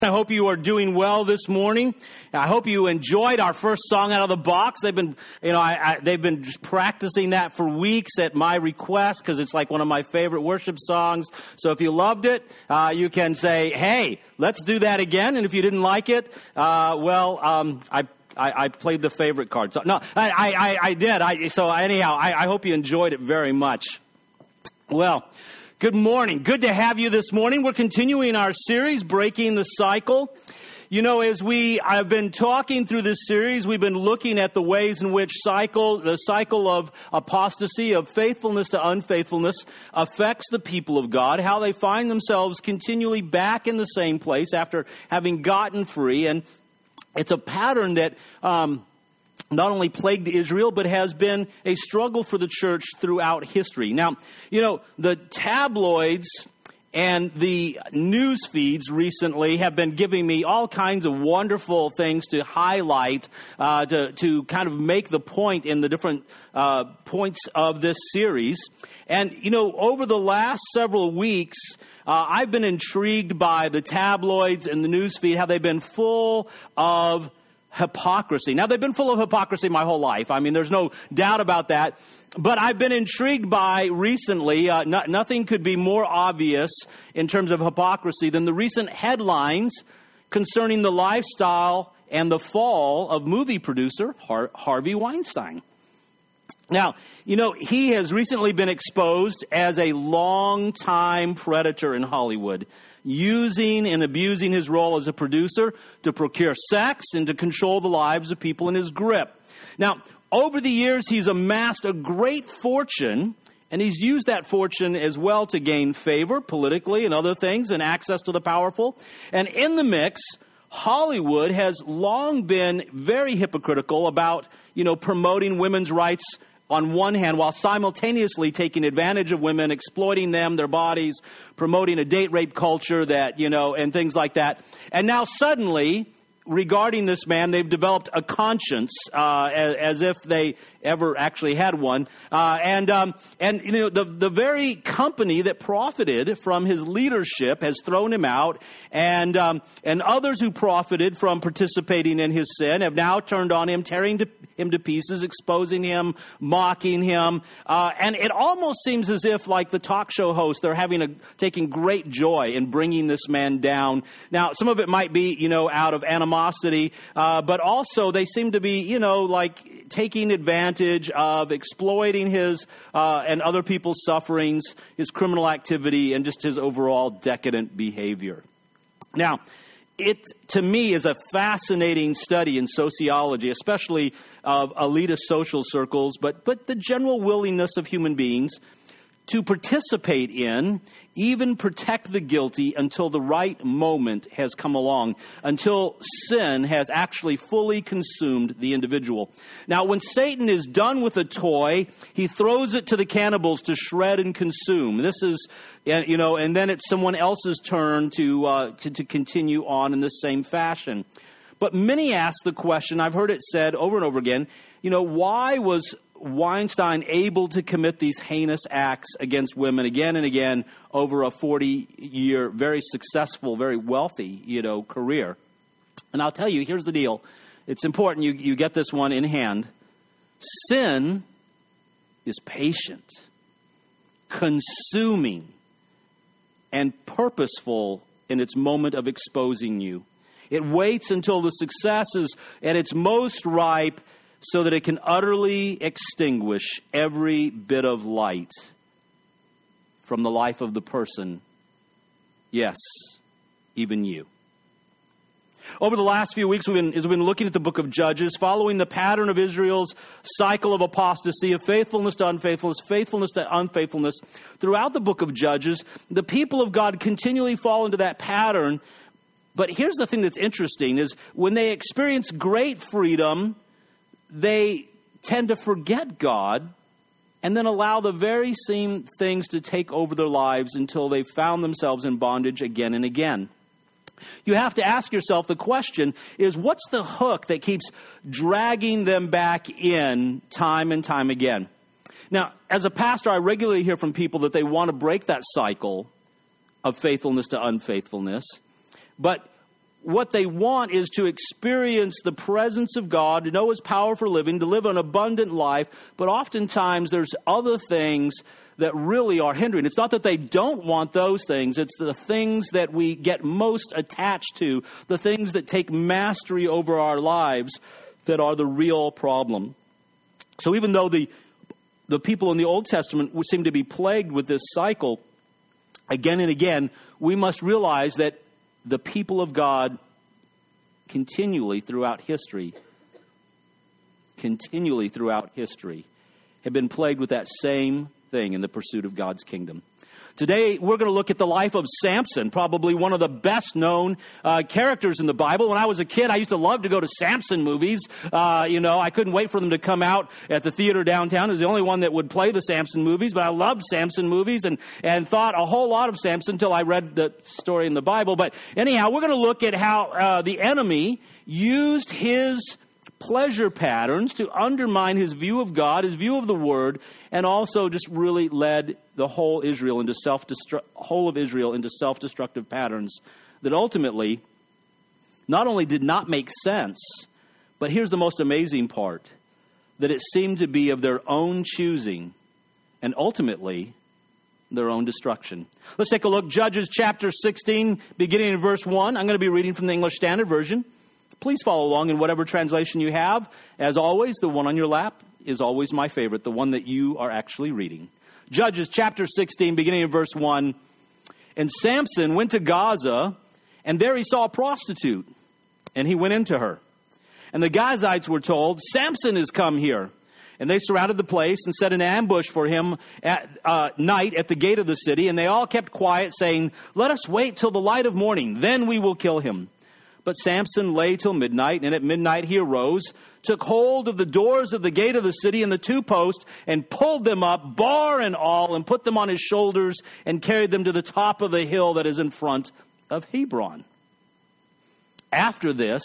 I hope you are doing well this morning. I hope you enjoyed our first song out of the box. They've been, they've been just practicing that for weeks at my request because it's like one of my favorite worship songs. So if you loved it, you can say, "Hey, let's do that again." And if you didn't like it, I played the favorite card. So no, I did. So anyhow, I hope you enjoyed it very much. Well. Good morning. Good to have you this morning. We're continuing our series, Breaking the Cycle. You know, as I've been talking through this series, we've been looking at the ways in which the cycle of apostasy, of faithfulness to unfaithfulness, affects the people of God, how they find themselves continually back in the same place after having gotten free. And it's a pattern that not only plagued Israel, but has been a struggle for the church throughout history. Now, you know, the tabloids and the news feeds recently have been giving me all kinds of wonderful things to highlight, to kind of make the point in the different points of this series. And, you know, over the last several weeks, I've been intrigued by the tabloids and the news feed, how they've been full of hypocrisy. Now, they've been full of hypocrisy my whole life. I mean, there's no doubt about that. But I've been intrigued by recently, nothing could be more obvious in terms of hypocrisy than the recent headlines concerning the lifestyle and the fall of movie producer Harvey Weinstein. Now, you know, he has recently been exposed as a long-time predator in Hollywood, using and abusing his role as a producer to procure sex and to control the lives of people in his grip. Now, over the years, he's amassed a great fortune, and he's used that fortune as well to gain favor politically and other things and access to the powerful. And in the mix, Hollywood has long been very hypocritical about, you know, promoting women's rights on one hand, while simultaneously taking advantage of women, exploiting them, their bodies, promoting a date rape culture that, you know, and things like that. And now suddenly, regarding this man, they've developed a conscience, as if they ever actually had one. And you know, the very company that profited from his leadership has thrown him out, and others who profited from participating in his sin have now turned on him, tearing him to pieces, exposing him, mocking him. And it almost seems as if, like the talk show hosts, they're taking great joy in bringing this man down. Now, some of it might be, you know, out of animosity, but also they seem to be, you know, like taking advantage of exploiting his and other people's sufferings, his criminal activity, and just his overall decadent behavior. Now, it, to me, is a fascinating study in sociology, especially of elitist social circles, but the general willingness of human beings to participate in, even protect the guilty until the right moment has come along, until sin has actually fully consumed the individual. Now, when Satan is done with a toy, he throws it to the cannibals to shred and consume. This is, you know, and then it's someone else's turn to continue on in the same fashion. But many ask the question, I've heard it said over and over again, you know, why was Weinstein able to commit these heinous acts against women again and again over a 40-year, very successful, very wealthy, you know, career? And I'll tell you, here's the deal. It's important you get this one in hand. Sin is patient, consuming, and purposeful in its moment of exposing you. It waits until the success is at its most ripe so that it can utterly extinguish every bit of light from the life of the person. Yes, even you. Over the last few weeks, we've been looking at the book of Judges, following the pattern of Israel's cycle of apostasy, of faithfulness to unfaithfulness, faithfulness to unfaithfulness. Throughout the book of Judges, the people of God continually fall into that pattern. But here's the thing that's interesting, is when they experience great freedom, they tend to forget God and then allow the very same things to take over their lives until they found themselves in bondage again and again. You have to ask yourself, the question is, what's the hook that keeps dragging them back in time and time again? Now, as a pastor, I regularly hear from people that they want to break that cycle of faithfulness to unfaithfulness. But what they want is to experience the presence of God, to know His power for living, to live an abundant life. But oftentimes there's other things that really are hindering. It's not that they don't want those things. It's the things that we get most attached to, the things that take mastery over our lives that are the real problem. So even though the people in the Old Testament would seem to be plagued with this cycle again and again, we must realize that the people of God continually throughout history have been plagued with that same thing in the pursuit of God's kingdom. Today, we're going to look at the life of Samson, probably one of the best-known characters in the Bible. When I was a kid, I used to love to go to Samson movies. I couldn't wait for them to come out at the theater downtown. It was the only one that would play the Samson movies, but I loved Samson movies and thought a whole lot of Samson until I read the story in the Bible. But anyhow, we're going to look at how the enemy used his pleasure patterns to undermine his view of God, his view of the Word, and also just really led the whole of Israel into self-destructive patterns that ultimately not only did not make sense, but here's the most amazing part, that it seemed to be of their own choosing and ultimately their own destruction. Let's take a look. Judges chapter 16, beginning in verse 1. I'm going to be reading from the English Standard Version. Please follow along in whatever translation you have. As always, the one on your lap is always my favorite, the one that you are actually reading. Judges chapter 16, beginning in verse 1. And Samson went to Gaza, and there he saw a prostitute, and he went into her. And the Gazites were told, Samson has come here. And they surrounded the place and set an ambush for him at night at the gate of the city. And they all kept quiet, saying, let us wait till the light of morning, then we will kill him. But Samson lay till midnight, and at midnight he arose, took hold of the doors of the gate of the city and the two posts, and pulled them up, bar and all, and put them on his shoulders, and carried them to the top of the hill that is in front of Hebron. After this,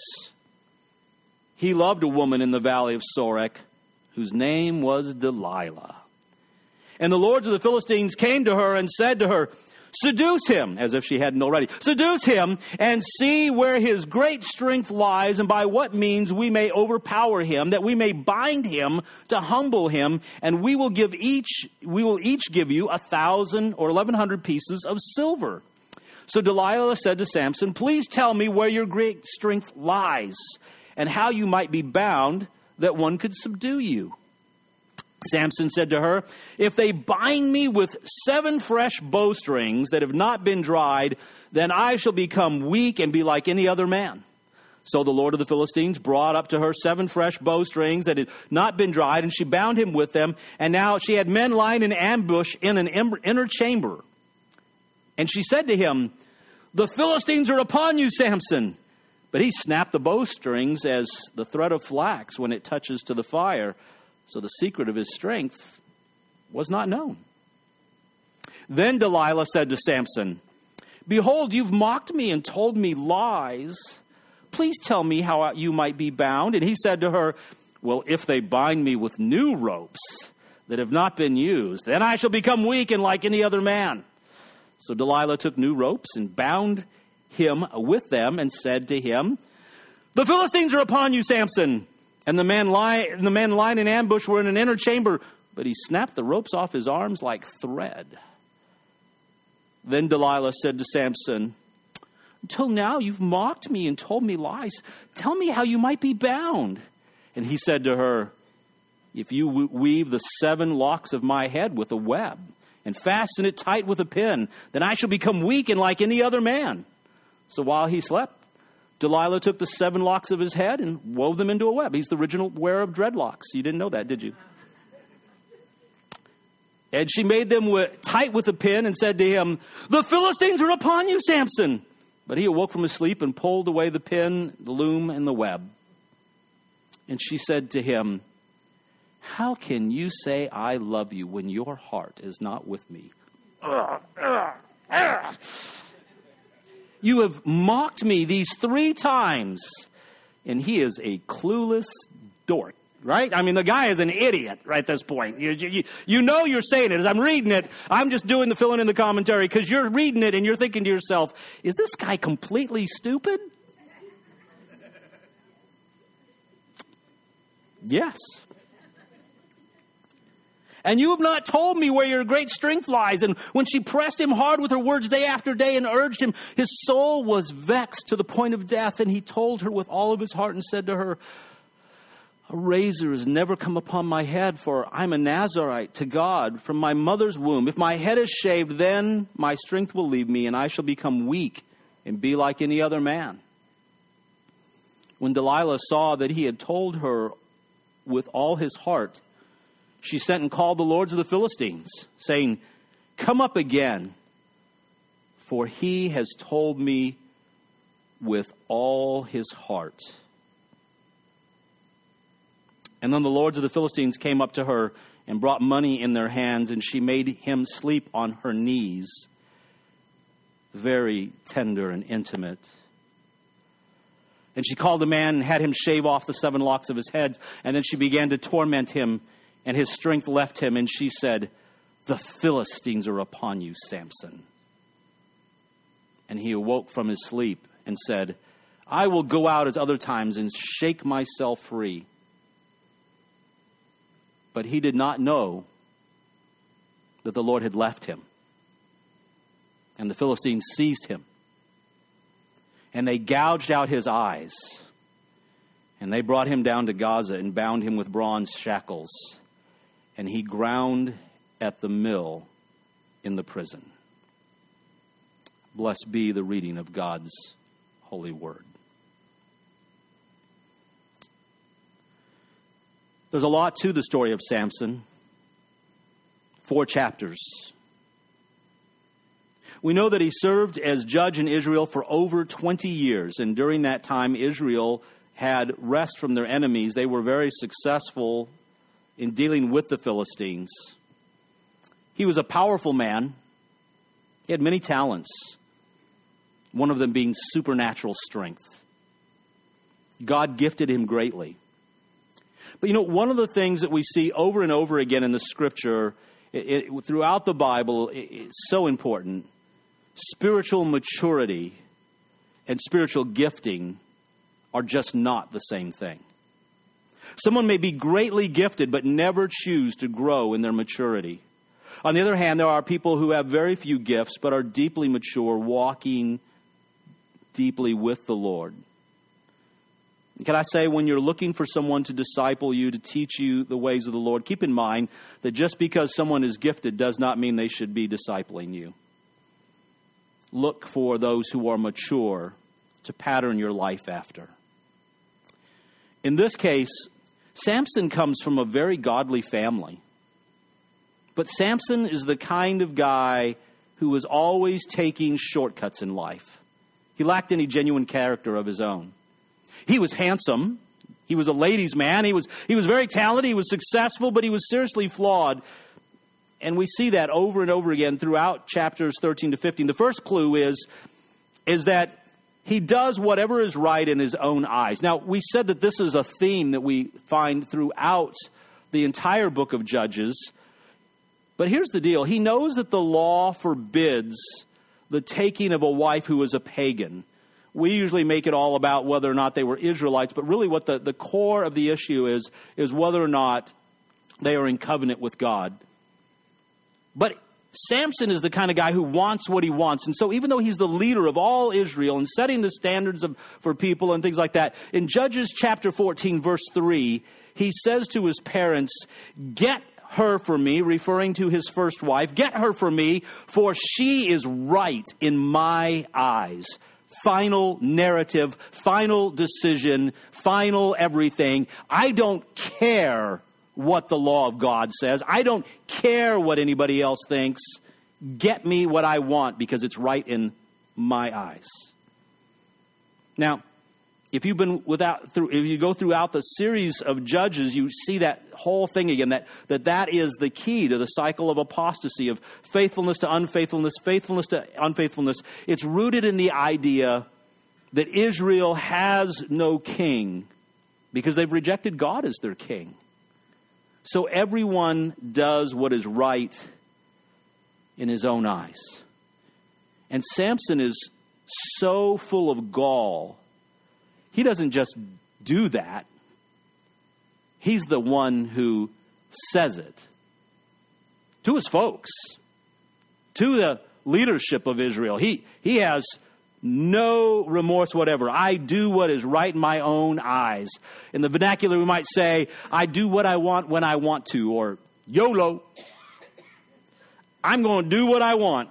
he loved a woman in the valley of Sorek, whose name was Delilah. And the lords of the Philistines came to her and said to her, seduce him, as if she hadn't already. Seduce him and see where his great strength lies and by what means we may overpower him, that we may bind him to humble him, and we will each give you 1,000 or 1,100 pieces of silver. So Delilah said to Samson, please tell me where your great strength lies and how you might be bound that one could subdue you. Samson said to her, if they bind me with 7 fresh bowstrings that have not been dried, then I shall become weak and be like any other man. So the Lord of the Philistines brought up to her 7 fresh bowstrings that had not been dried, and she bound him with them. And now she had men lying in ambush in an inner chamber. And she said to him, the Philistines are upon you, Samson. But he snapped the bowstrings as the thread of flax when it touches to the fire. So the secret of his strength was not known. Then Delilah said to Samson, behold, you've mocked me and told me lies. Please tell me how you might be bound. And he said to her, well, if they bind me with new ropes that have not been used, then I shall become weak and like any other man. So Delilah took new ropes and bound him with them and said to him, the Philistines are upon you, Samson. And the men lying in ambush were in an inner chamber, but he snapped the ropes off his arms like thread. Then Delilah said to Samson, until now you've mocked me and told me lies. Tell me how you might be bound. And he said to her, if you weave the 7 locks of my head with a web and fasten it tight with a pin, then I shall become weak and like any other man. So while he slept, Delilah took the 7 locks of his head and wove them into a web. He's the original wearer of dreadlocks. You didn't know that, did you? And she made them tight with a pin and said to him, the Philistines are upon you, Samson. But he awoke from his sleep and pulled away the pin, the loom, and the web. And she said to him, how can you say I love you when your heart is not with me? You have mocked me these 3 times. And he is a clueless dork, right? I mean, the guy is an idiot right at this point. You know you're saying it. As I'm reading it, I'm just doing the filling in the commentary because you're reading it and you're thinking to yourself, is this guy completely stupid? Yes. And you have not told me where your great strength lies. And when she pressed him hard with her words day after day and urged him, his soul was vexed to the point of death. And he told her with all of his heart and said to her, a razor has never come upon my head, for I'm a Nazarite to God from my mother's womb. If my head is shaved, then my strength will leave me, and I shall become weak and be like any other man. When Delilah saw that he had told her with all his heart, she sent and called the lords of the Philistines, saying, come up again, for he has told me with all his heart. And then the lords of the Philistines came up to her and brought money in their hands, and she made him sleep on her knees, very tender and intimate. And she called a man and had him shave off the 7 locks of his head, and then she began to torment him, and his strength left him, and she said, the Philistines are upon you, Samson. And he awoke from his sleep and said, I will go out as other times and shake myself free. But he did not know that the Lord had left him. And the Philistines seized him. And they gouged out his eyes. And they brought him down to Gaza and bound him with bronze shackles. And he ground at the mill in the prison. Blessed be the reading of God's holy word. There's a lot to the story of Samson. 4 chapters. We know that he served as judge in Israel for over 20 years. And during that time, Israel had rest from their enemies. They were very successful in dealing with the Philistines. He was a powerful man. He had many talents. One of them being supernatural strength. God gifted him greatly. But one of the things that we see over and over again in the Scripture, throughout the Bible, it's so important. Spiritual maturity and spiritual gifting are just not the same thing. Someone may be greatly gifted but never choose to grow in their maturity. On the other hand, there are people who have very few gifts but are deeply mature, walking deeply with the Lord. Can I say, when you're looking for someone to disciple you, to teach you the ways of the Lord, keep in mind that just because someone is gifted does not mean they should be discipling you. Look for those who are mature to pattern your life after. In this case, Samson comes from a very godly family. But Samson is the kind of guy who was always taking shortcuts in life. He lacked any genuine character of his own. He was handsome. He was a ladies' man. He was very talented. He was successful, but he was seriously flawed. And we see that over and over again throughout chapters 13 to 15. The first clue is that he does whatever is right in his own eyes. Now, we said that this is a theme that we find throughout the entire book of Judges. But here's the deal. He knows that the law forbids the taking of a wife who is a pagan. We usually make it all about whether or not they were Israelites, but really what the core of the issue is whether or not they are in covenant with God. But Samson is the kind of guy who wants what he wants. And so even though he's the leader of all Israel and setting the standards for people and things like that, in Judges chapter 14, verse 3, he says to his parents, "Get her for me," referring to his first wife. "Get her for me, for she is right in my eyes." Final narrative, final decision, final everything. I don't care what the law of God says. I don't care what anybody else thinks. Get me what I want because it's right in my eyes. Now, if you go throughout the series of Judges, you see that whole thing again, that is the key to the cycle of apostasy, of faithfulness to unfaithfulness, faithfulness to unfaithfulness. It's rooted in the idea that Israel has no king because they've rejected God as their king. So everyone does what is right in his own eyes. And Samson is so full of gall. He doesn't just do that. He's the one who says it to his folks, to the leadership of Israel. He has no remorse whatever. I do what is right in my own eyes. In the vernacular, we might say, I do what I want when I want to, or YOLO. I'm going to do what I want.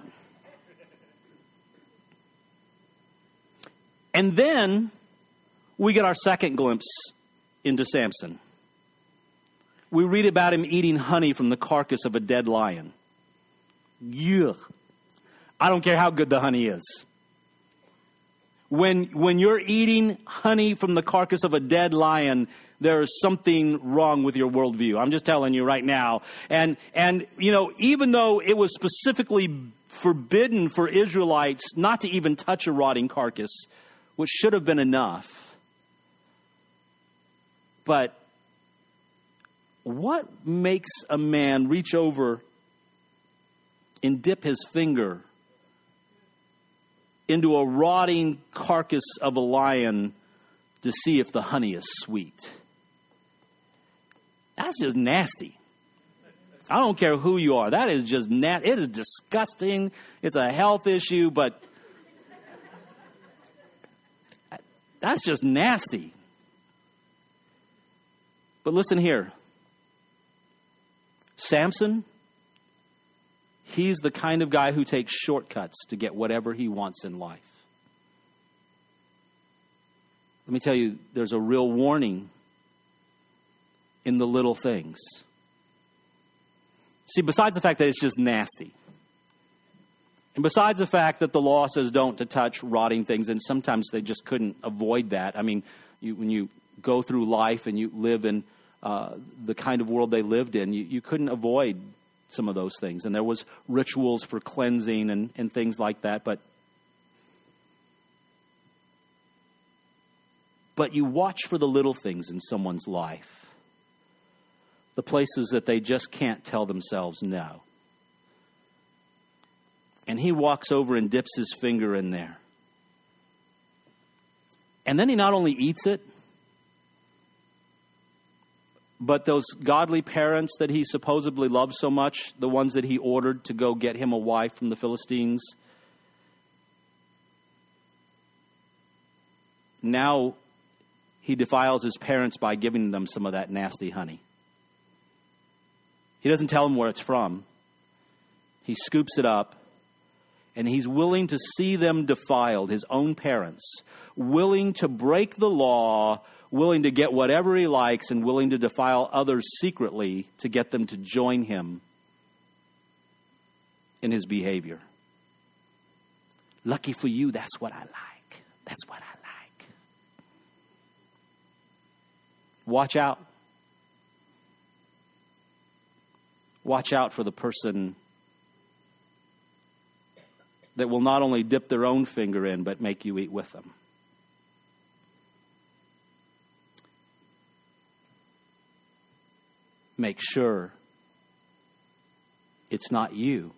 And then we get our second glimpse into Samson. We read about him eating honey from the carcass of a dead lion. Yuck. I don't care how good the honey is. When you're eating honey from the carcass of a dead lion, there is something wrong with your worldview. I'm just telling you right now. And you know, even though it was specifically forbidden for Israelites not to even touch a rotting carcass, which should have been enough. But what makes a man reach over and dip his finger into a rotting carcass of a lion to see if the honey is sweet? That's just nasty. I don't care who you are. That is just nasty. It is disgusting. It's a health issue, but that's just nasty. But listen here. Samson, he's the kind of guy who takes shortcuts to get whatever he wants in life. Let me tell you, there's a real warning in the little things. See, besides the fact that it's just nasty, and besides the fact that the law says don't to touch rotting things, and sometimes they just couldn't avoid that. I mean, when you go through life and you live in the kind of world they lived in, you couldn't avoid some of those things. And there was rituals for cleansing and things like that. But you watch for the little things in someone's life. The places that they just can't tell themselves no. And he walks over and dips his finger in there. And then he not only eats it, but those godly parents that he supposedly loved so much, the ones that he ordered to go get him a wife from the Philistines, now he defiles his parents by giving them some of that nasty honey. He doesn't tell them where it's from. He scoops it up, and he's willing to see them defiled, his own parents, willing to break the law, willing to get whatever he likes, and willing to defile others secretly to get them to join him in his behavior. Lucky for you, that's what I like. That's what I like. Watch out. Watch out for the person that will not only dip their own finger in, but make you eat with them. Make sure it's not you.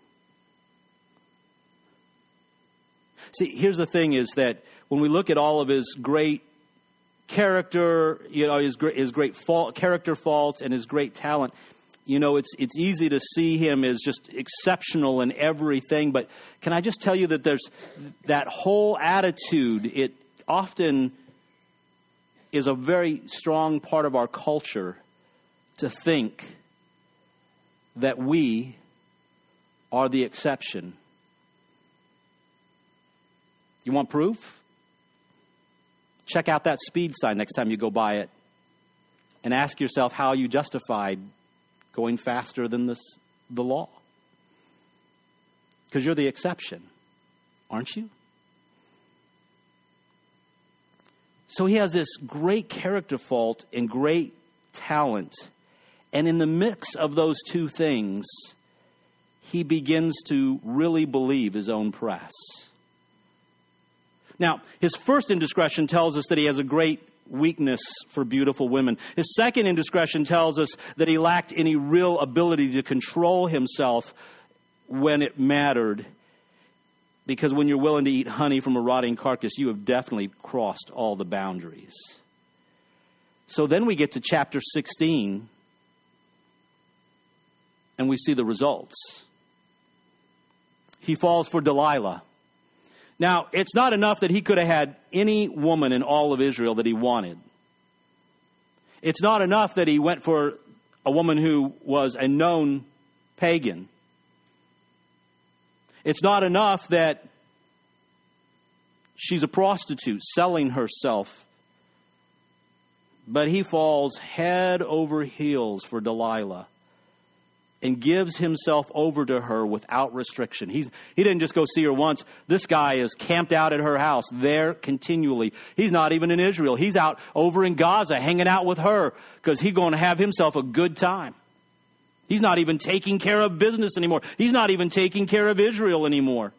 See, here's the thing is that when we look at all of his great character, his great character faults and his great talent, it's easy to see him as just exceptional in everything. But can I just tell you that there's that whole attitude, it often is a very strong part of our culture to think that we are the exception. You want proof? Check out that speed sign next time you go by it and ask yourself how you justified going faster than the law. Because you're the exception, aren't you? So he has this great character fault and great talent. And in the mix of those two things, he begins to really believe his own press. Now, his first indiscretion tells us that he has a great weakness for beautiful women. His second indiscretion tells us that he lacked any real ability to control himself when it mattered. Because when you're willing to eat honey from a rotting carcass, you have definitely crossed all the boundaries. So then we get to chapter 16, and we see the results. He falls for Delilah. Now, it's not enough that he could have had any woman in all of Israel that he wanted. It's not enough that he went for a woman who was a known pagan. It's not enough that she's a prostitute selling herself. But he falls head over heels for Delilah and gives himself over to her without restriction. He didn't just go see her once. This guy is camped out at her house there continually. He's not even in Israel. He's out over in Gaza hanging out with her because he's going to have himself a good time. He's not even taking care of business anymore. He's not even taking care of Israel anymore.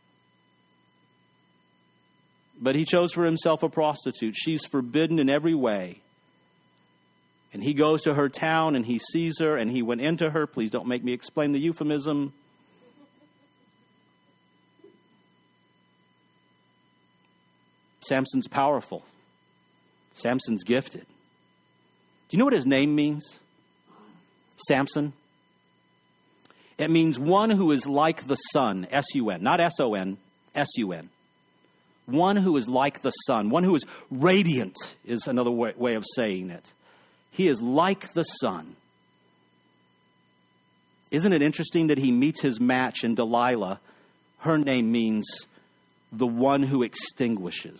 But he chose for himself a prostitute. She's forbidden in every way. And he goes to her town and he sees her and he went into her. Please don't make me explain the euphemism. Samson's powerful. Samson's gifted. Do you know what his name means? Samson. It means one who is like the sun, S-U-N, not S-O-N, S-U-N. One who is like the sun, one who is radiant is another way of saying it. He is like the sun. Isn't it interesting that he meets his match in Delilah? Her name means the one who extinguishes.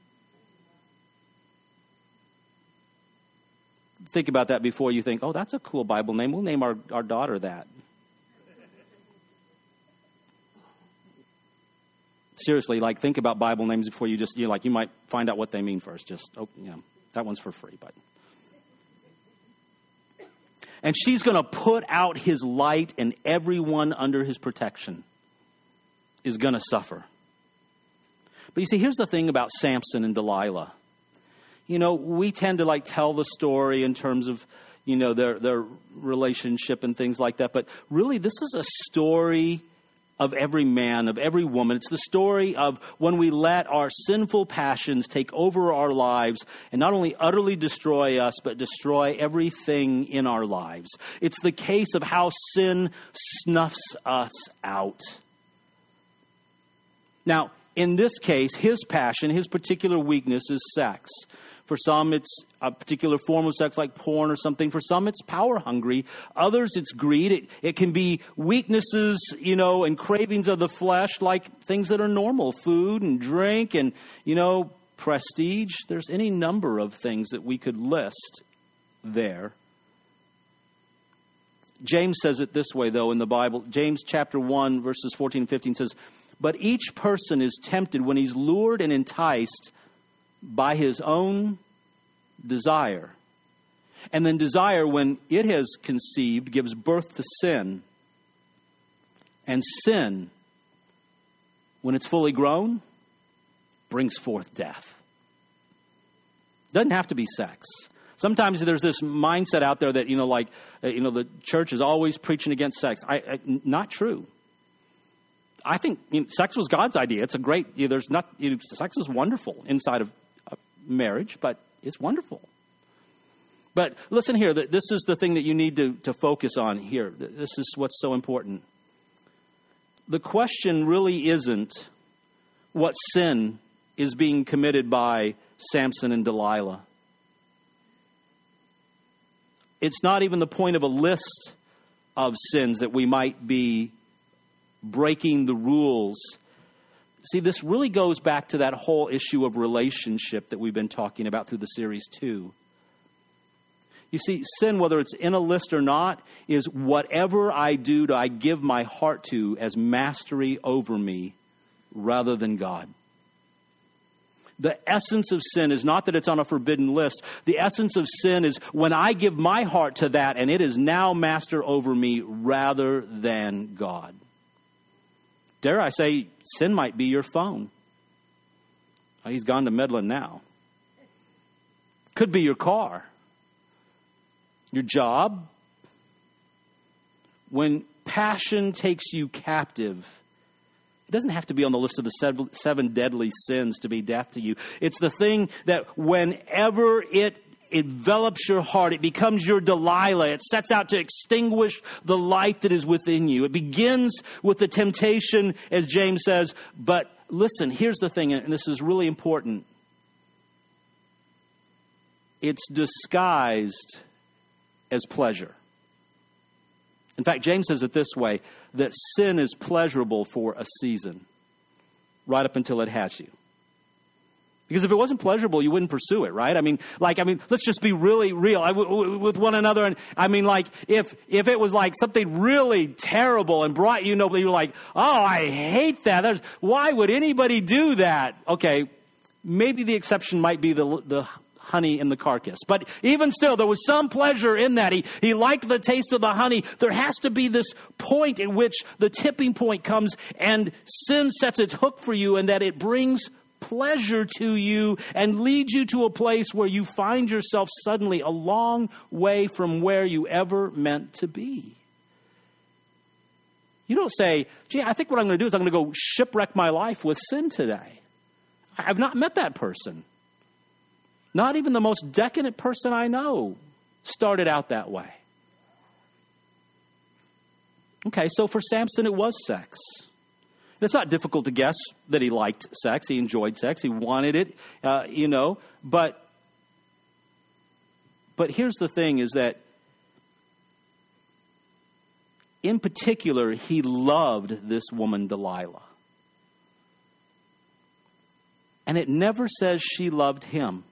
Think about that before you think, oh, that's a cool Bible name. We'll name our daughter that. Seriously, think about Bible names before you just, you might find out what they mean first. That one's for free, but. And she's going to put out his light, and everyone under his protection is going to suffer. But you see, here's the thing about Samson and Delilah. We tend to tell the story in terms of, their relationship and things like that. But really, this is a story of every man, of every woman. It's the story of when we let our sinful passions take over our lives and not only utterly destroy us, but destroy everything in our lives. It's the case of how sin snuffs us out. Now, in this case, his passion, his particular weakness is sex. For some, it's a particular form of sex like porn or something. For some, it's power hungry. Others, it's greed. It can be weaknesses, and cravings of the flesh, like things that are normal, food and drink and, prestige. There's any number of things that we could list there. James says it this way, though, in the Bible. James chapter 1, verses 14 and 15 says, "But each person is tempted when he's lured and enticed by his own desire. And then desire, when it has conceived, gives birth to sin. And sin, when it's fully grown, brings forth death." Doesn't have to be sex. Sometimes there's this mindset out there that, the church is always preaching against sex. Not true. I think sex was God's idea. It's a great, sex is wonderful inside of marriage, but it's wonderful. But listen here, this is the thing that you need to focus on here. This is what's so important. The question really isn't what sin is being committed by Samson and Delilah. It's not even the point of a list of sins that we might be breaking the rules. See, this really goes back to that whole issue of relationship that we've been talking about through the series too. You see, sin, whether it's in a list or not, is whatever I give my heart to as mastery over me rather than God. The essence of sin is not that it's on a forbidden list. The essence of sin is when I give my heart to that and it is now master over me rather than God. Dare I say, sin might be your phone. He's gone to Medlin now. Could be your car. Your job. When passion takes you captive, it doesn't have to be on the list of the seven deadly sins to be death to you. It's the thing that whenever it envelops your heart. It becomes your Delilah. It sets out to extinguish the light that is within you. It begins with the temptation, as James says. But listen, here's the thing, and this is really important. It's disguised as pleasure. In fact, James says it this way, that sin is pleasurable for a season, right up until it has you. Because if it wasn't pleasurable, you wouldn't pursue it, right? I mean, let's just be really real with one another. And I mean, like, if it was like something really terrible and brought you nobody, you're like, oh, I hate that. Why would anybody do that? Okay, maybe the exception might be the honey in the carcass. But even still, there was some pleasure in that. He liked the taste of the honey. There has to be this point in which the tipping point comes and sin sets its hook for you, and that it brings pleasure to you and leads you to a place where you find yourself suddenly a long way from where you ever meant to be. You don't say, gee, I think what I'm going to do is I'm going to go shipwreck my life with sin today. I've not met that person. Not even the most decadent person I know started out that way. Okay, so for Samson, it was sex. It's not difficult to guess that he liked sex. He enjoyed sex. He wanted it, But here's the thing is that, in particular, he loved this woman, Delilah. And it never says she loved him.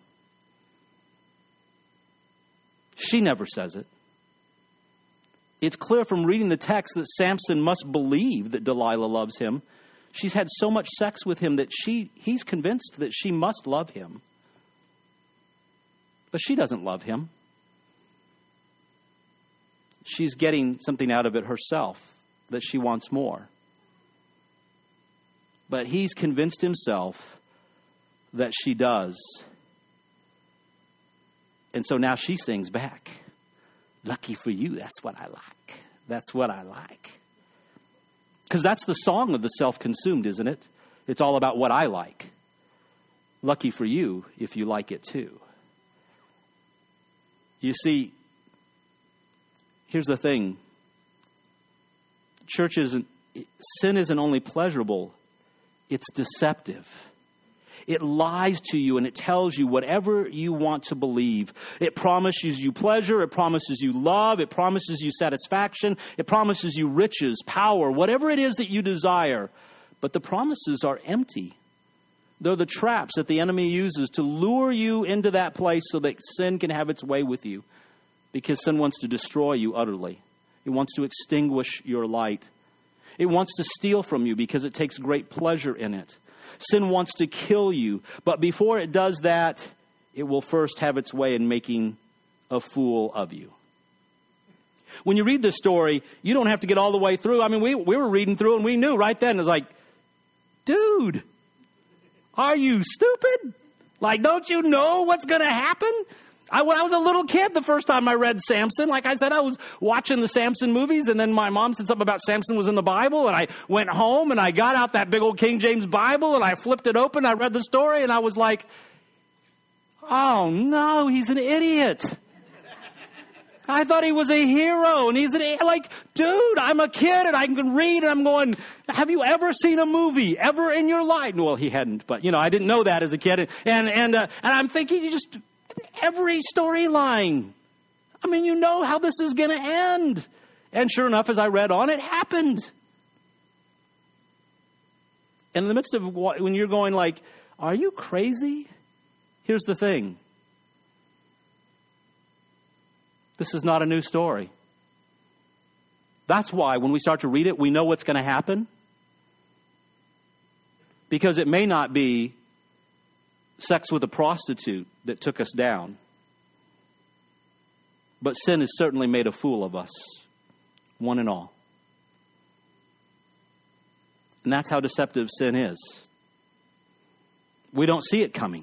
She never says it. It's clear from reading the text that Samson must believe that Delilah loves him. She's had so much sex with him that he's convinced that she must love him. But she doesn't love him. She's getting something out of it herself, that she wants more. But he's convinced himself that she does. And so now she sings back, lucky for you, that's what I like. That's what I like. Because that's the song of the self-consumed, isn't it? It's all about what I like. Lucky for you if you like it too. You see, here's the thing. Sin isn't only pleasurable, it's deceptive. It lies to you and it tells you whatever you want to believe. It promises you pleasure. It promises you love. It promises you satisfaction. It promises you riches, power, whatever it is that you desire. But the promises are empty. They're the traps that the enemy uses to lure you into that place so that sin can have its way with you. Because sin wants to destroy you utterly. It wants to extinguish your light. It wants to steal from you because it takes great pleasure in it. Sin wants to kill you, but before it does that, it will first have its way in making a fool of you. When you read this story, you don't have to get all the way through. I mean, we were reading through and we knew right then. It was like, dude, are you stupid? Like, don't you know what's going to happen? When I was a little kid, the first time I read Samson, like I said, I was watching the Samson movies, and then my mom said something about Samson was in the Bible, and I went home, and I got out that big old King James Bible, and I flipped it open, I read the story, and I was like, oh no, he's an idiot. I thought he was a hero, and he's like, dude, I'm a kid, and I can read, and I'm going, have you ever seen a movie ever in your life? Well, he hadn't, but I didn't know that as a kid, and I'm thinking, every storyline. I mean, you know how this is going to end. And sure enough, as I read on, it happened. And in the midst of when you're going like, are you crazy? Here's the thing. This is not a new story. That's why when we start to read it, we know what's going to happen. Because it may not be sex with a prostitute that took us down. But sin has certainly made a fool of us, one and all. And that's how deceptive sin is. We don't see it coming.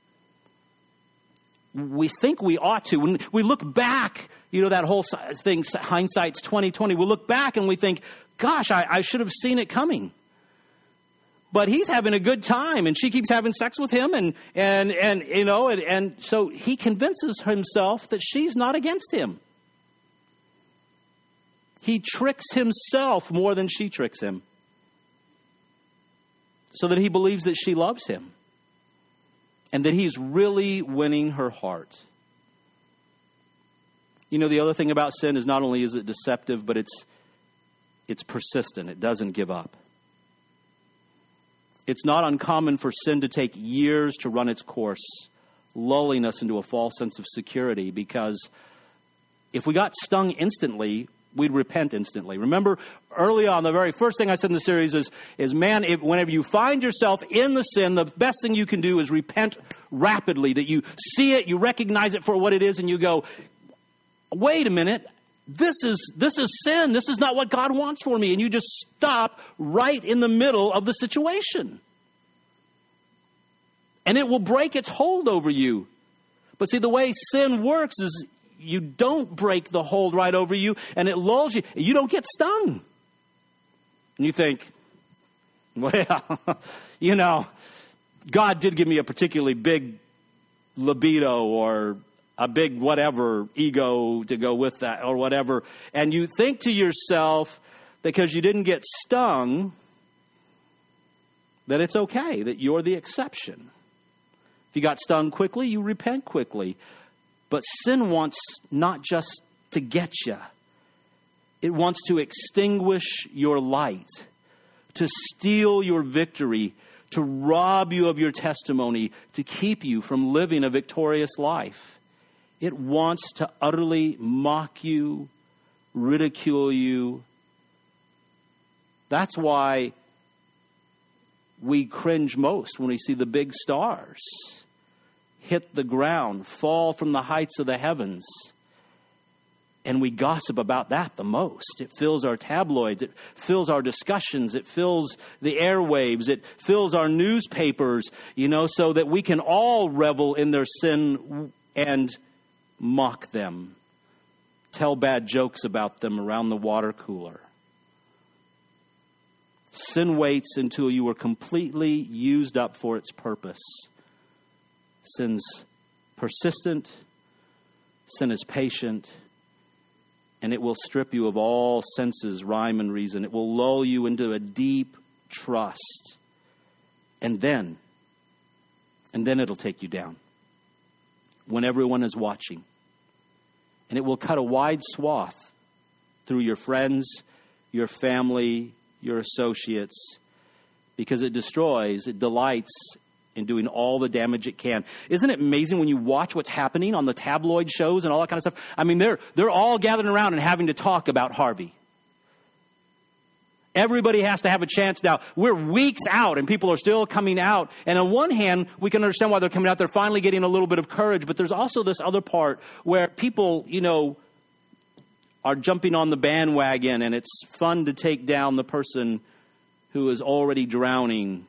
We think we ought to. When we look back, that whole thing, hindsight's 20/20. We look back and we think, gosh, I should have seen it coming. But he's having a good time, and she keeps having sex with him, and so he convinces himself that she's not against him. He tricks himself more than she tricks him, so that he believes that she loves him and that he's really winning her heart. You know, the other thing about sin is not only is it deceptive, but it's persistent. It doesn't give up. It's not uncommon for sin to take years to run its course, lulling us into a false sense of security, because if we got stung instantly, we'd repent instantly. Remember, early on, the very first thing I said in the series is whenever you find yourself in the sin, the best thing you can do is repent rapidly, that you see it, you recognize it for what it is, and you go, wait a minute, this is sin. This is not what God wants for me. And you just stop right in the middle of the situation. And it will break its hold over you. But see, the way sin works is you don't break the hold right over you, and it lulls you. You don't get stung. And you think, well, you know, God did give me a particularly big libido or a big whatever ego to go with that or whatever. And you think to yourself, because you didn't get stung, that it's okay, that you're the exception. If you got stung quickly, you repent quickly. But sin wants not just to get you. It wants to extinguish your light, to steal your victory, to rob you of your testimony, to keep you from living a victorious life. It wants to utterly mock you, ridicule you. That's why we cringe most when we see the big stars hit the ground, fall from the heights of the heavens. And we gossip about that the most. It fills our tabloids. It fills our discussions. It fills the airwaves. It fills our newspapers, so that we can all revel in their sin and mock them. Tell bad jokes about them around the water cooler. Sin waits until you are completely used up for its purpose. Sin's persistent. Sin is patient. And it will strip you of all senses, rhyme, and reason. It will lull you into a deep trust. And then it'll take you down when everyone is watching. And it will cut a wide swath through your friends, your family, your associates, because it destroys, it delights in doing all the damage it can. Isn't it amazing when you watch what's happening on the tabloid shows and all that kind of stuff? I mean, they're all gathering around and having to talk about Harvey. Everybody has to have a chance now. We're weeks out and people are still coming out. And on one hand, we can understand why they're coming out. They're finally getting a little bit of courage. But there's also this other part where people, are jumping on the bandwagon, and it's fun to take down the person who is already drowning.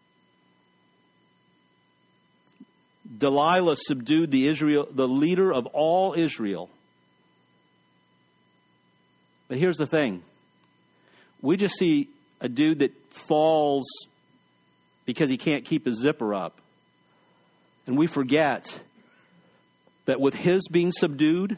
Delilah subdued the leader of all Israel. But here's the thing. We just see a dude that falls because he can't keep his zipper up. And we forget that with his being subdued,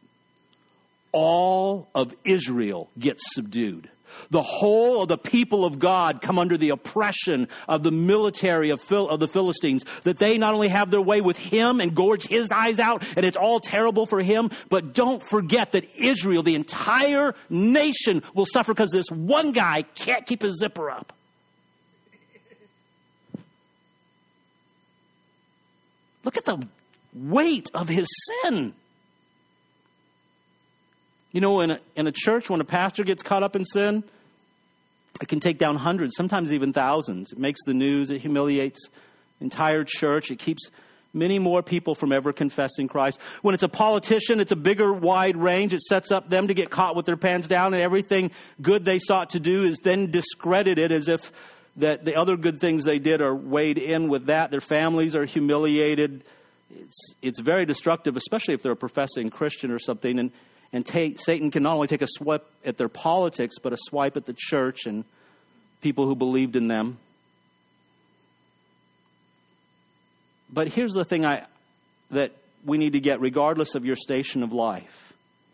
all of Israel gets subdued. The whole of the people of God come under the oppression of the military of the Philistines, that they not only have their way with him and gorge his eyes out, and it's all terrible for him, but don't forget that Israel, the entire nation, will suffer because this one guy can't keep his zipper up. Look at the weight of his sin. In a church, when a pastor gets caught up in sin, it can take down hundreds, sometimes even thousands. It makes the news. It humiliates the entire church. It keeps many more people from ever confessing Christ. When it's a politician, it's a bigger, wide range. It sets up them to get caught with their pants down, and everything good they sought to do is then discredited as if that the other good things they did are weighed in with that. Their families are humiliated. It's very destructive, especially if they're a professing Christian or something. And Satan can not only take a swipe at their politics, but a swipe at the church and people who believed in them. But here's the thing that we need to get, regardless of your station of life.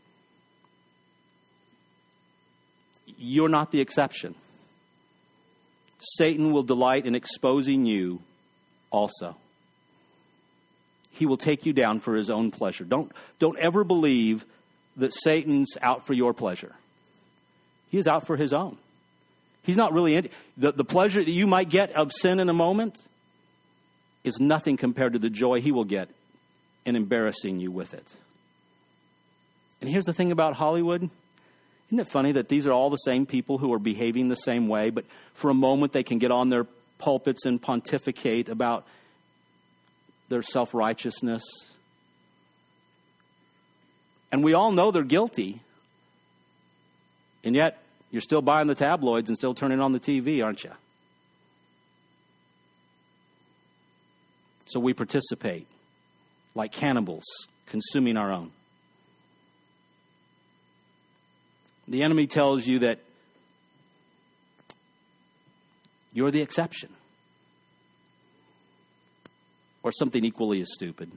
You're not the exception. Satan will delight in exposing you also. He will take you down for his own pleasure. Don't ever believe that Satan's out for your pleasure. He is out for his own. He's not really the pleasure that you might get of sin in a moment is nothing compared to the joy he will get in embarrassing you with it. And here's the thing about Hollywood. Isn't it funny that these are all the same people who are behaving the same way, but for a moment they can get on their pulpits and pontificate about their self-righteousness. And we all know they're guilty. And yet, you're still buying the tabloids and still turning on the TV, aren't you? So we participate like cannibals, consuming our own. The enemy tells you that you're the exception. Or something equally as stupid.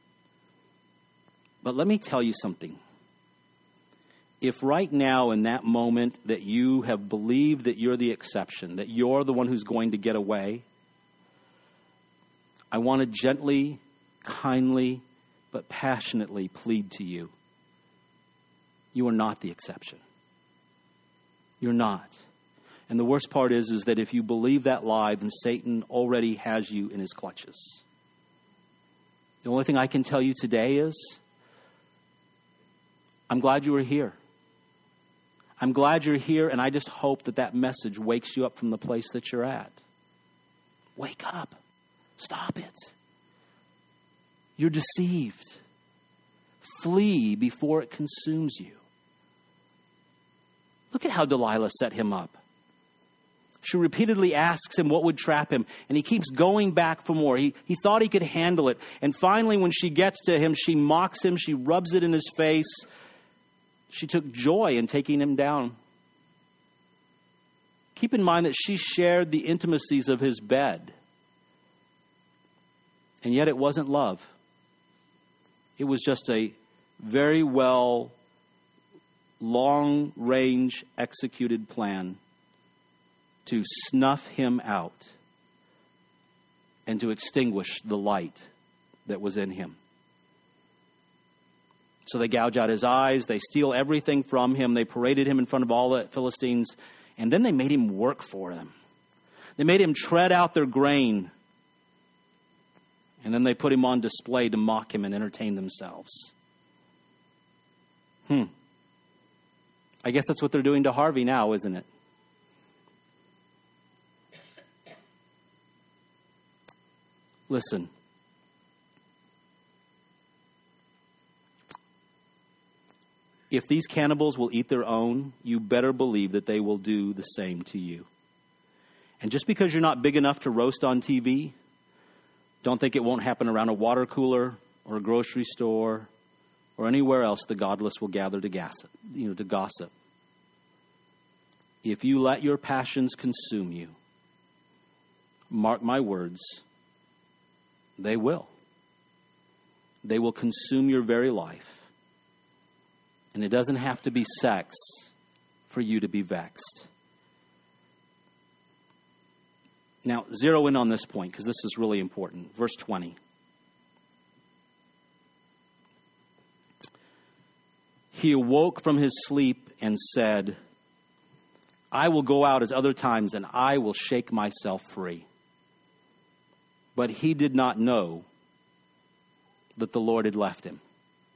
But let me tell you something. If right now in that moment that you have believed that you're the exception, that you're the one who's going to get away, I want to gently, kindly, but passionately plead to you. You are not the exception. You're not. And the worst part is that if you believe that lie, then Satan already has you in his clutches. The only thing I can tell you today is, I'm glad you were here. I'm glad you're here, and I just hope that that message wakes you up from the place that you're at. Wake up. Stop it. You're deceived. Flee before it consumes you. Look at how Delilah set him up. She repeatedly asks him what would trap him, and he keeps going back for more. He thought he could handle it. And finally, when she gets to him, she mocks him. She rubs it in his face. She took joy in taking him down. Keep in mind that she shared the intimacies of his bed. And yet it wasn't love. It was just a very well, long-range executed plan to snuff him out and to extinguish the light that was in him. So they gouge out his eyes, they steal everything from him, they paraded him in front of all the Philistines, and then they made him work for them. They made him tread out their grain, and then they put him on display to mock him and entertain themselves. I guess that's what they're doing to Harvey now, isn't it? Listen. If these cannibals will eat their own, you better believe that they will do the same to you. And just because you're not big enough to roast on TV, don't think it won't happen around a water cooler or a grocery store or anywhere else the godless will gather to gossip. If you let your passions consume you, mark my words, they will. They will consume your very life. And it doesn't have to be sex for you to be vexed. Now, zero in on this point because this is really important. Verse 20. He awoke from his sleep and said, I will go out as other times and I will shake myself free. But he did not know that the Lord had left him.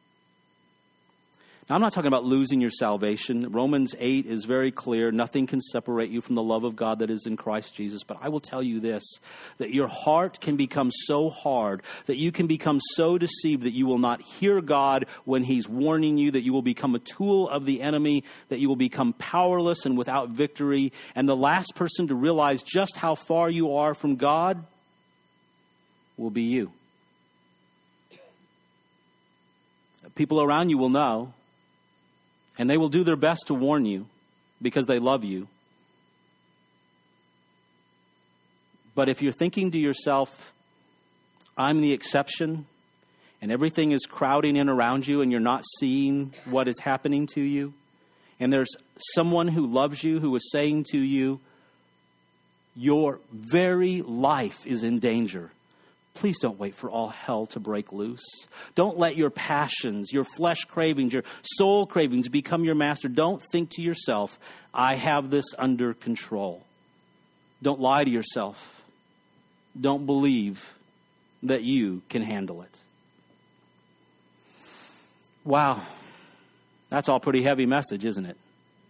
Now, I'm not talking about losing your salvation. Romans 8 is very clear. Nothing can separate you from the love of God that is in Christ Jesus. But I will tell you this, that your heart can become so hard, that you can become so deceived that you will not hear God when he's warning you, that you will become a tool of the enemy, that you will become powerless and without victory. And the last person to realize just how far you are from God will be you. People around you will know. And they will do their best to warn you because they love you. But if you're thinking to yourself, I'm the exception, and everything is crowding in around you, and you're not seeing what is happening to you, and there's someone who loves you who is saying to you, your very life is in danger. Please don't wait for all hell to break loose. Don't let your passions, your flesh cravings, your soul cravings become your master. Don't think to yourself, I have this under control. Don't lie to yourself. Don't believe that you can handle it. Wow. That's all pretty heavy message, isn't it?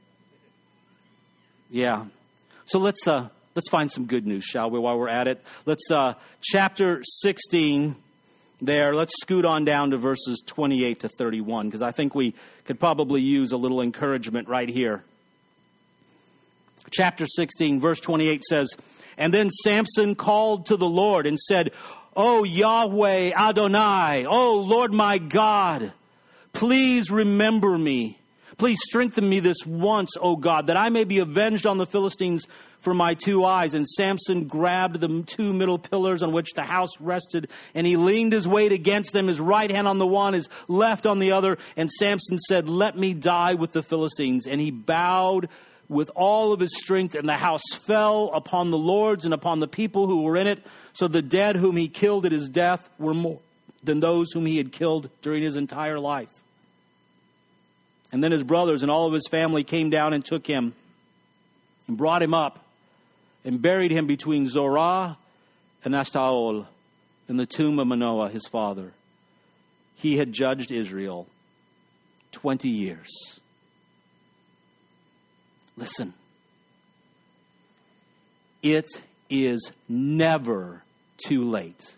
Yeah. So let's find some good news, shall we, while we're at it? Let's, chapter 16 there, let's scoot on down to verses 28 to 31, because I think we could probably use a little encouragement right here. Chapter 16, verse 28 says, and then Samson called to the Lord and said, O Yahweh Adonai, O Lord my God, please remember me. Please strengthen me this once, O God, that I may be avenged on the Philistines for my 2 eyes. And Samson grabbed the 2 middle pillars on which the house rested, and he leaned his weight against them, his right hand on the one, his left on the other. And Samson said, let me die with the Philistines. And he bowed with all of his strength, and the house fell upon the lords and upon the people who were in it. So the dead whom he killed at his death were more than those whom he had killed during his entire life. And then his brothers and all of his family came down and took him and brought him up and buried him between Zorah and Eshtaol in the tomb of Manoah, his father. He had judged Israel 20 years. Listen, it is never too late.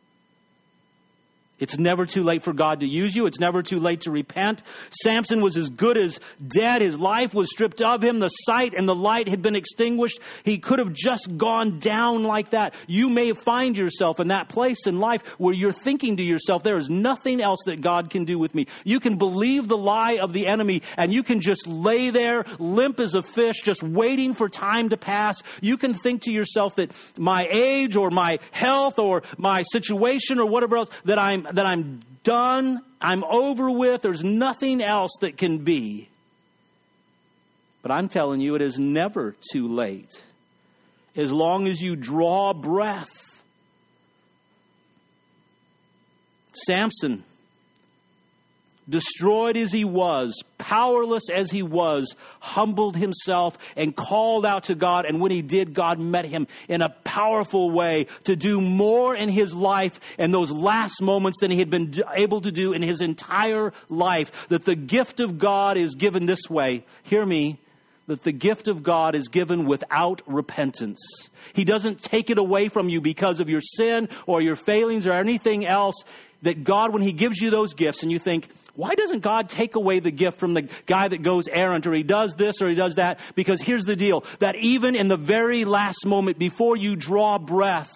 It's never too late for God to use you. It's never too late to repent. Samson was as good as dead. His life was stripped of him. The sight and the light had been extinguished. He could have just gone down like that. You may find yourself in that place in life where you're thinking to yourself, there is nothing else that God can do with me. You can believe the lie of the enemy, and you can just lay there limp as a fish, just waiting for time to pass. You can think to yourself that my age or my health or my situation or whatever else, that I'm done, I'm over with, there's nothing else that can be. But I'm telling you, it is never too late. As long as you draw breath. Samson, destroyed as he was, powerless as he was, humbled himself and called out to God. And when he did, God met him in a powerful way to do more in his life in those last moments than he had been able to do in his entire life. That the gift of God is given this way. Hear me. That the gift of God is given without repentance. He doesn't take it away from you because of your sin or your failings or anything else. That God, when he gives you those gifts and you think, why doesn't God take away the gift from the guy that goes errant or he does this or he does that? Because here's the deal, that even in the very last moment before you draw breath,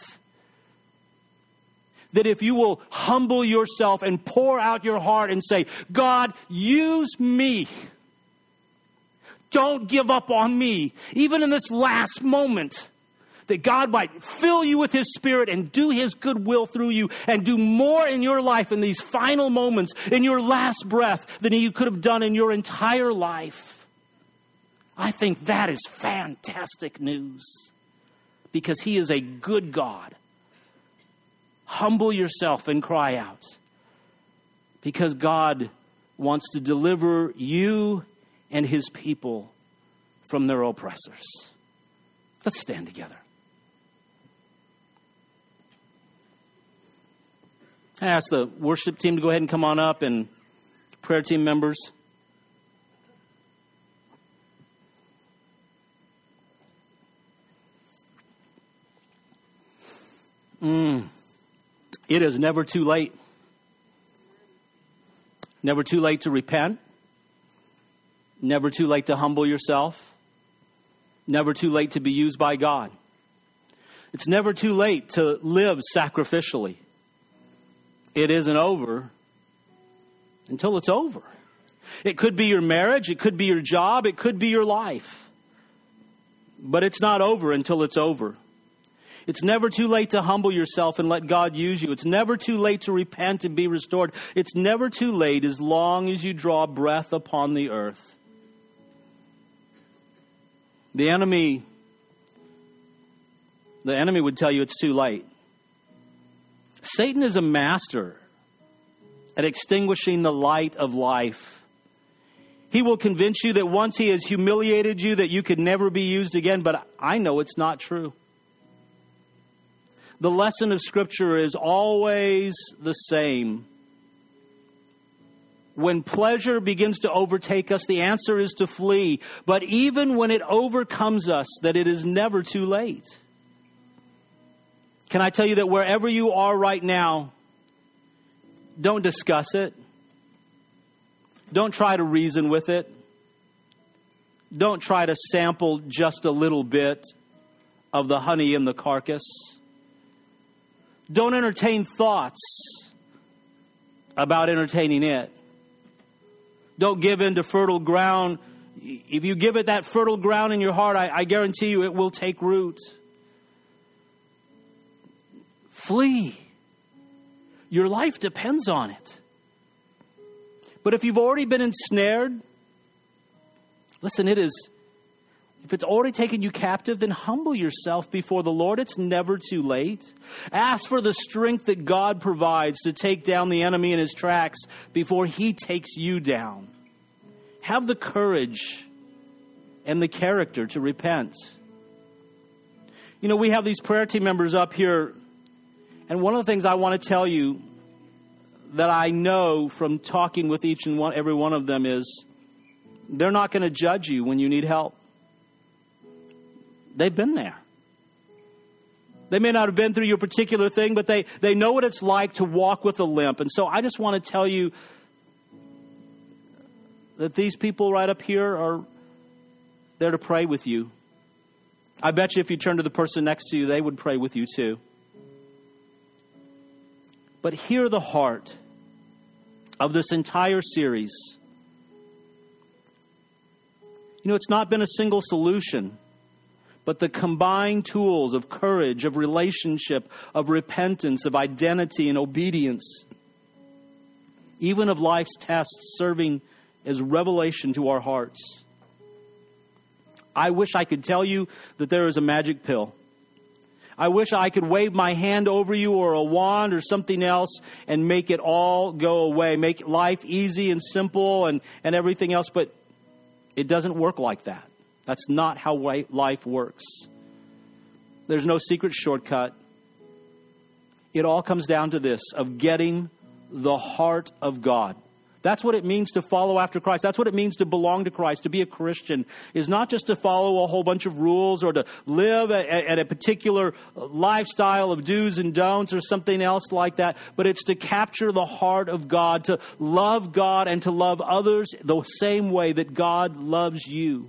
that if you will humble yourself and pour out your heart and say, God, use me. Don't give up on me. Even in this last moment, that God might fill you with his Spirit and do his good will through you and do more in your life in these final moments, in your last breath, than you could have done in your entire life. I think that is fantastic news because he is a good God. Humble yourself and cry out because God wants to deliver you and his people from their oppressors. Let's stand together. I ask the worship team to go ahead and come on up, and prayer team members. It is never too late. Never too late to repent. Never too late to humble yourself. Never too late to be used by God. It's never too late to live sacrificially. It isn't over until it's over. It could be your marriage. It could be your job. It could be your life. But it's not over until it's over. It's never too late to humble yourself and let God use you. It's never too late to repent and be restored. It's never too late as long as you draw breath upon the earth. The enemy would tell you it's too late. Satan is a master at extinguishing the light of life. He will convince you that once he has humiliated you, that you could never be used again. But I know it's not true. The lesson of Scripture is always the same. When pleasure begins to overtake us, the answer is to flee. But even when it overcomes us, that it is never too late. Can I tell you that wherever you are right now, don't discuss it. Don't try to reason with it. Don't try to sample just a little bit of the honey in the carcass. Don't entertain thoughts about entertaining it. Don't give in to fertile ground. If you give it that fertile ground in your heart, I guarantee you it will take root. Flee. Your life depends on it. But if you've already been ensnared, listen, if it's already taken you captive, then humble yourself before the Lord. It's never too late. Ask for the strength that God provides to take down the enemy in his tracks before he takes you down. Have the courage and the character to repent. You know, we have these prayer team members up here, and one of the things I want to tell you that I know from talking with each and every one of them is they're not going to judge you when you need help. They've been there. They may not have been through your particular thing, but they know what it's like to walk with a limp. And so I just want to tell you that these people right up here are there to pray with you. I bet you if you turn to the person next to you, they would pray with you too. But hear the heart of this entire series. You know, it's not been a single solution, but the combined tools of courage, of relationship, of repentance, of identity and obedience, even of life's tests serving as revelation to our hearts. I wish I could tell you that there is a magic pill. I wish I could wave my hand over you or a wand or something else and make it all go away. Make life easy and simple and everything else. But it doesn't work like that. That's not how life works. There's no secret shortcut. It all comes down to this, of getting the heart of God. That's what it means to follow after Christ. That's what it means to belong to Christ. To be a Christian is not just to follow a whole bunch of rules or to live at a particular lifestyle of do's and don'ts or something else like that, but it's to capture the heart of God, to love God and to love others the same way that God loves you.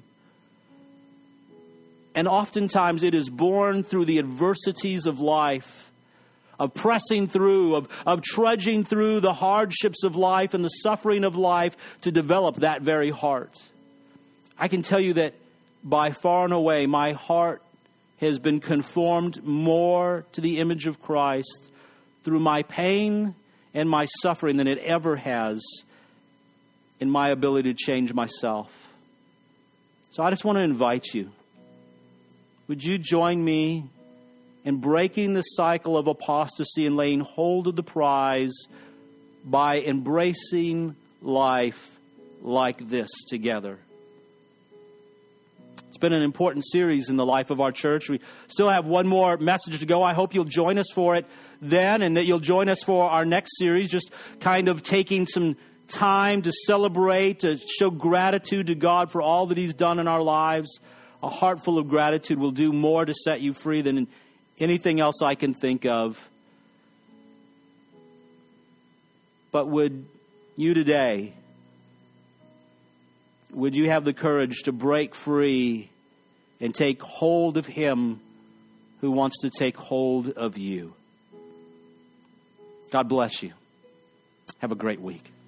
And oftentimes it is born through the adversities of life, of pressing through, of trudging through the hardships of life and the suffering of life to develop that very heart. I can tell you that by far and away, my heart has been conformed more to the image of Christ through my pain and my suffering than it ever has in my ability to change myself. So I just want to invite you. Would you join me in breaking the cycle of apostasy and laying hold of the prize by embracing life like this together? It's been an important series in the life of our church. We still have one more message to go. I hope you'll join us for it then, and that you'll join us for our next series, just kind of taking some time to celebrate, to show gratitude to God for all that He's done in our lives. A heart full of gratitude will do more to set you free than anything else I can think of. But would you today, would you have the courage to break free and take hold of Him who wants to take hold of you? God bless you. Have a great week.